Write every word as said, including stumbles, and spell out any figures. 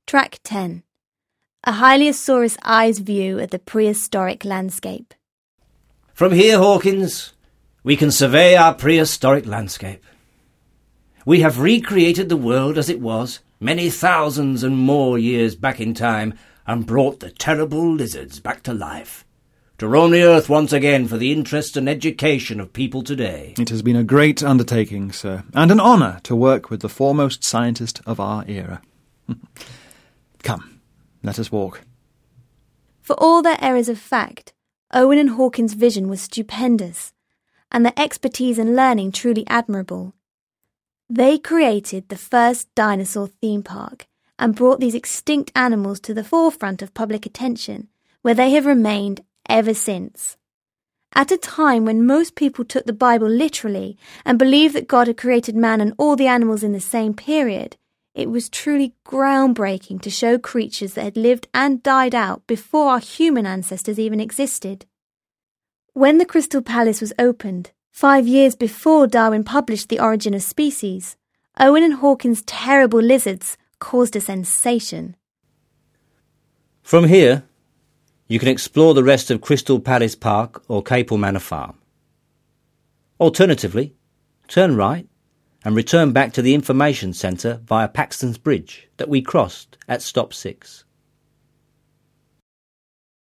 Track ten. A Hylaeosaurus Eye's view of the prehistoric landscape. From here, Hawkins, we can survey our prehistoric landscape. We have recreated the world as it was many thousands and more years back in time and brought the terrible lizards back to life, to roam the earth once again for the interest and education of people today. It has been a great undertaking, sir, and an honour to work with the foremost scientist of our era. Come, let us walk. For all their errors of fact, Owen and Hawkins' vision was stupendous, and their expertise and learning truly admirable. They created the first dinosaur theme park and brought these extinct animals to the forefront of public attention, where they have remained ever since. At a time when most people took the Bible literally and believed that God had created man and all the animals in the same period, it was truly groundbreaking to show creatures that had lived and died out before our human ancestors even existed. When the Crystal Palace was opened, five years before Darwin published The Origin of Species, Owen and Hawkins' terrible lizards caused a sensation. From here, you can explore the rest of Crystal Palace Park or Capel Manor Farm. Alternatively, turn right and return back to the information centre via Paxton's Bridge that we crossed at stop six.